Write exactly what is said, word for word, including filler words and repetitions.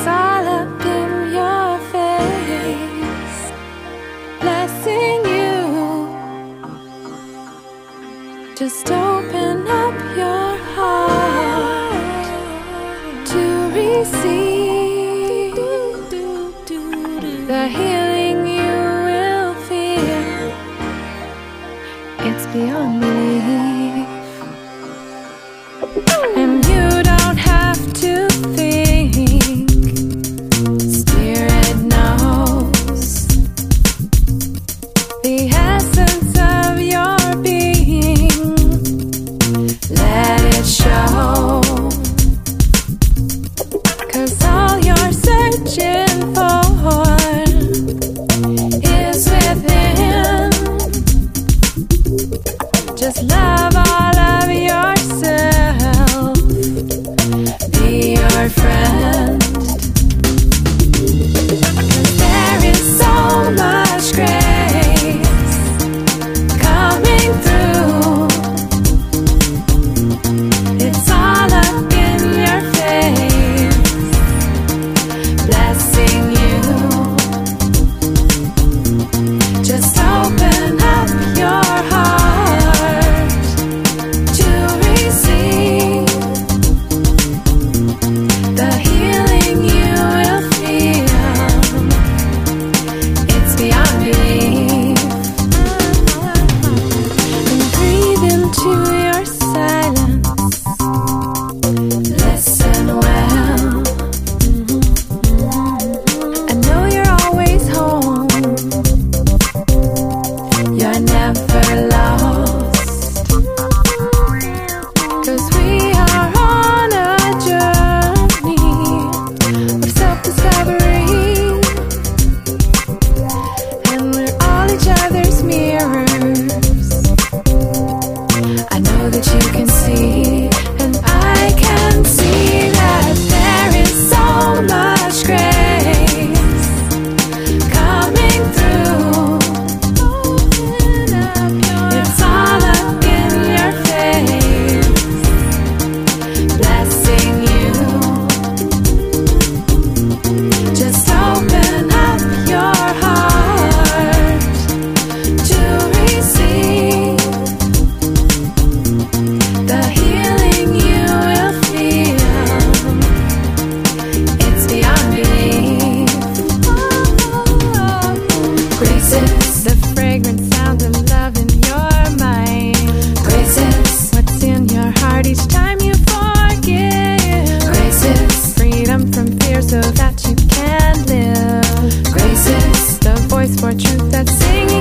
It's all up in your face, blessing you. Just open up your heart to receive the healing you will feel. It's beyond belief, and you don't have to think. Spirit knows the essence of your being. Let it show, 'cause all you're searching for is within. Just love all of yourself, be your friend. 'Cause there is so much grace coming through. It's all up in your face, blessing you. Just open up your heart to receive the healing you will feel. It's beyond belief. And breathe into your silence. Listen well. I know you're always home. You're never lost. 'Cause we are on a journey of self-discovery, and we're all each other's mirrors. I know that you can see, and I can see that there is so much grace coming through. It's all up in your face, blessing you. Just open up your heart to receive the healing you will feel. It's beyond belief. Grace is the fragrant sound of love in your mind. Grace is what's in your heart each time you forgive. Grace is freedom from fear so that you can live. Grace is the voice for truth that's singing